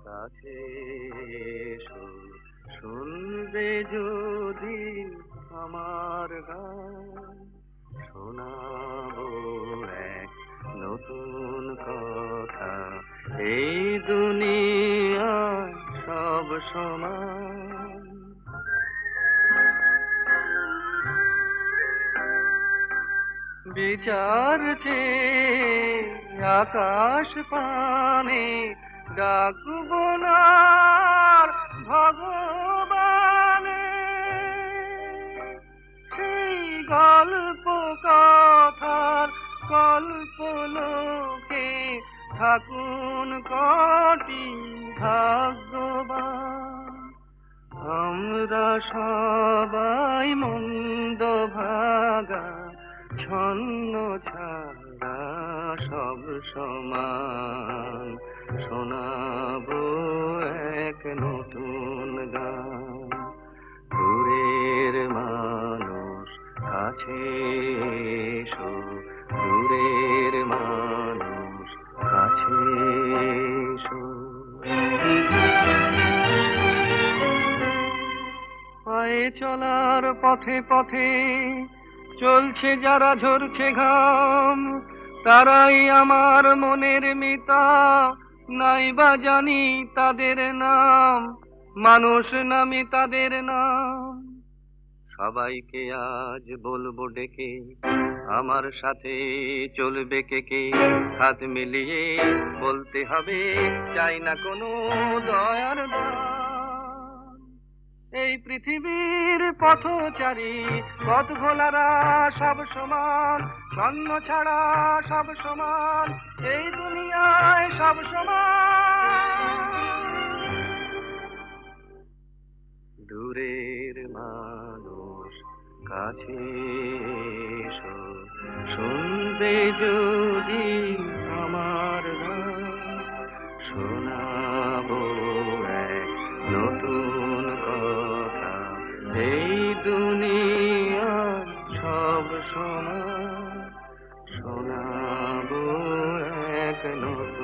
কাছে এসো, শুনবে যদি আমার গান, শোনাবো এক নতুন কথা। এই দুনিয়ায় সব সমান, বিচার চেয়ে আকাশ পানে ডাকবো না ভগবানে। সেই গল্প কথার কল্পলোকে থাকুন কটি ভাগ্যবান। আমরা সবাই মন্দ ভাগা, ছন্ন ছাড়া সব সমান। শোনাবো এক নতুন গান, দূরের মানুষ কাছে এসো, দূরের মানুষ কাছে এসো। পায়ে চলার পথে পথে চলছে যারা, ঝরছে ঘাম, তারাই আমার মনের মিতা। নাইবা জানি তাদের নাম, মানুষ নামে তাদের নাম। সবাইকে আজ বলবো ডেকে, আমার সাথে চলবে কে কে। হাত মিলিয়ে বলতে হবে, চাই না কোনো দয়ার দান। এই পৃথিবীর পথচারী পথ ভোলারা সব সমান, ছন্ন ছাড়া সব সমান। এই দুনিয়ায় সব সমান। দূরের মানুষ কাছে এসো, শুনবে যদি আমার গান, শোনাবো এক নতুন কথা। এই দুনিয়া সব সমান, শোনাবো এক নতুন